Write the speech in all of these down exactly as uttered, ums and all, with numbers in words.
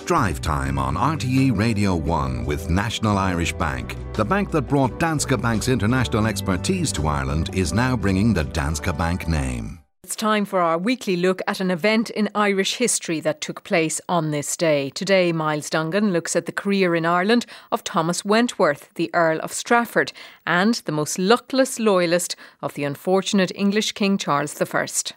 Drive Time on R T E Radio one with National Irish Bank. The bank that brought Danske Bank's international expertise to Ireland is now bringing the Danske Bank name. It's time for our weekly look at an event in Irish history that took place on this day. Today, Miles Dungan looks at the career in Ireland of Thomas Wentworth, the Earl of Strafford, and the most luckless loyalist of the unfortunate English King Charles the First.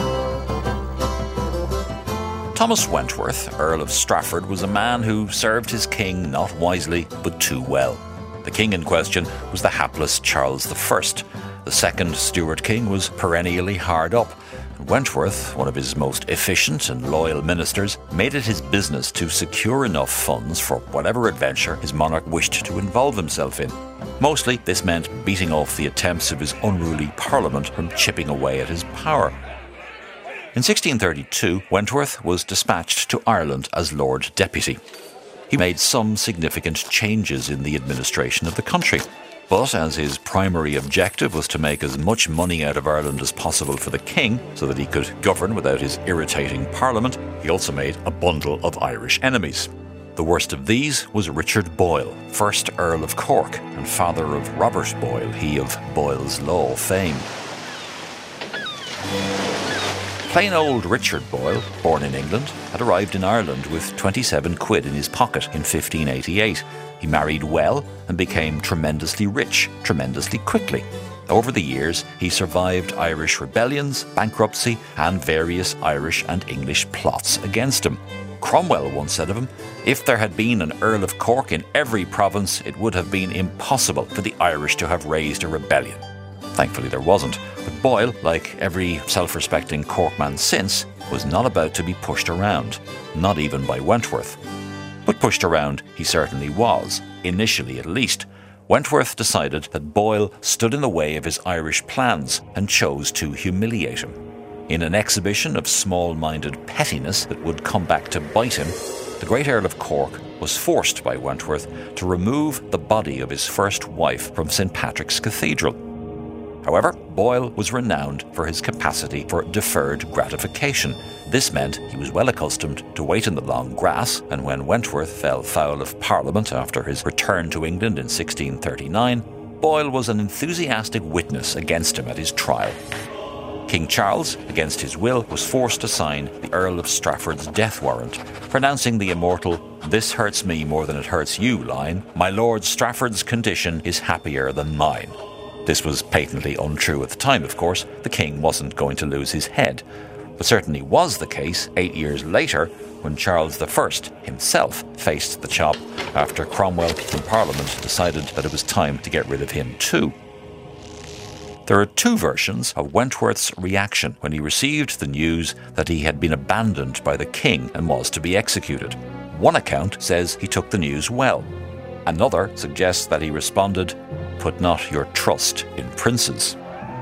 Thomas Wentworth, Earl of Strafford, was a man who served his king not wisely but too well. The king in question was the hapless Charles the First. The second Stuart king was perennially hard up. Wentworth, one of his most efficient and loyal ministers, made it his business to secure enough funds for whatever adventure his monarch wished to involve himself in. Mostly, this meant beating off the attempts of his unruly parliament from chipping away at his power. In sixteen thirty-two, Wentworth was dispatched to Ireland as Lord Deputy. He made some significant changes in the administration of the country. But as his primary objective was to make as much money out of Ireland as possible for the king so that he could govern without his irritating parliament, he also made a bundle of Irish enemies. The worst of these was Richard Boyle, first Earl of Cork and father of Robert Boyle, he of Boyle's Law fame. Plain old Richard Boyle, born in England, had arrived in Ireland with twenty-seven quid in his pocket in fifteen eighty-eight. He married well and became tremendously rich, tremendously quickly. Over the years, he survived Irish rebellions, bankruptcy, and various Irish and English plots against him. Cromwell once said of him, "If there had been an Earl of Cork in every province, it would have been impossible for the Irish to have raised a rebellion." Thankfully there wasn't, but Boyle, like every self-respecting Corkman since, was not about to be pushed around, not even by Wentworth. But pushed around he certainly was, initially at least. Wentworth decided that Boyle stood in the way of his Irish plans and chose to humiliate him. In an exhibition of small-minded pettiness that would come back to bite him, the great Earl of Cork was forced by Wentworth to remove the body of his first wife from Saint Patrick's Cathedral. However, Boyle was renowned for his capacity for deferred gratification. This meant he was well accustomed to wait in the long grass, and when Wentworth fell foul of Parliament after his return to England in sixteen thirty-nine, Boyle was an enthusiastic witness against him at his trial. King Charles, against his will, was forced to sign the Earl of Strafford's death warrant, pronouncing the immortal "This hurts me more than it hurts you" line, "My Lord Strafford's condition is happier than mine." This was patently untrue at the time, of course. The king wasn't going to lose his head. But certainly was the case eight years later when Charles the First himself faced the chop after Cromwell in Parliament decided that it was time to get rid of him too. There are two versions of Wentworth's reaction when he received the news that he had been abandoned by the king and was to be executed. One account says he took the news well. Another suggests that he responded, "Put not your trust in princes."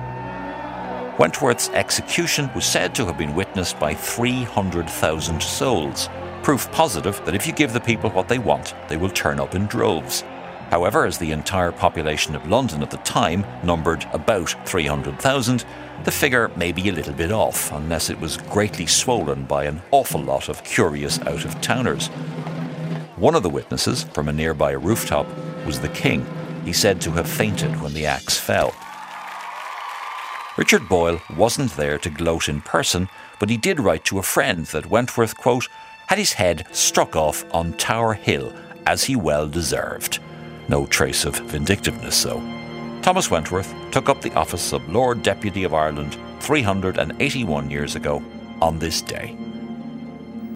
Wentworth's execution was said to have been witnessed by three hundred thousand souls, proof positive that if you give the people what they want, they will turn up in droves. However, as the entire population of London at the time numbered about three hundred thousand, the figure may be a little bit off, unless it was greatly swollen by an awful lot of curious out-of-towners. One of the witnesses from a nearby rooftop was the king. He said to have fainted when the axe fell. Richard Boyle wasn't there to gloat in person, but he did write to a friend that Wentworth, quote, "had his head struck off on Tower Hill, as he well deserved." No trace of vindictiveness, though. Thomas Wentworth took up the office of Lord Deputy of Ireland three hundred eighty-one years ago on this day.